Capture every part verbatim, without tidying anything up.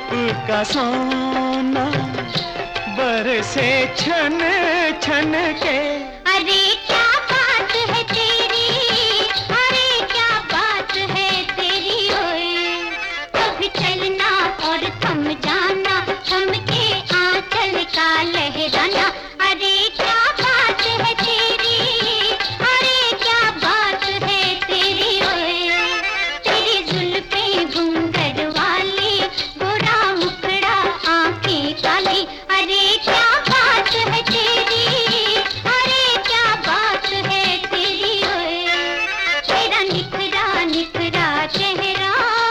का सोना बरसे छन छन के। अरे क्या बात है तेरी, अरे क्या बात है तेरी, ओए कभी चलना और थम जाना, थम के आंचल का लहराना। अरे क्या बात है तेरी, अरे क्या बात है तेरी, ओए तेरी जुल्फें घूंघट वाली, गोरा मुखड़ा आंखें काली। अरे क्या बात है तेरी, अरे क्या बात है तेरी, ओए तेरा निखरा निखरा चेहरा।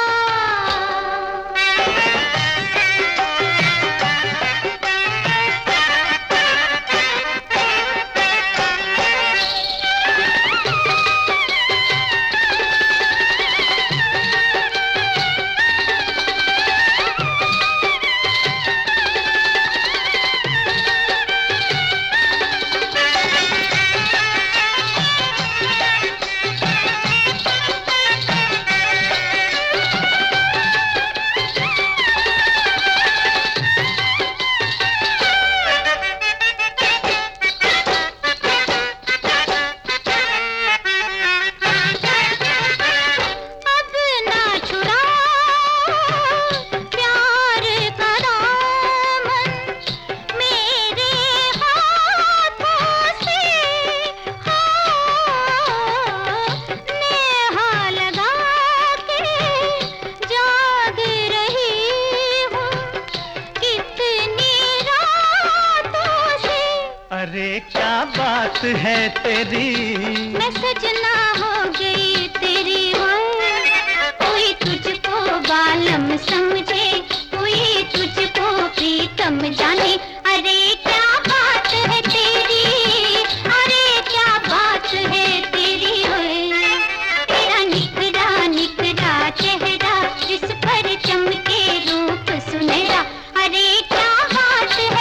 अरे क्या बात है तेरी, मैं सजना हो गई तेरी, हो कोई तुझको बालम समझे, कोई तुझको प्रीतम जाने। अरे क्या बात है तेरी, अरे क्या बात है तेरी, ओए तेरा निखरा निखरा चेहरा, जिस पर चमके रूप सुनहरा। अरे क्या बात है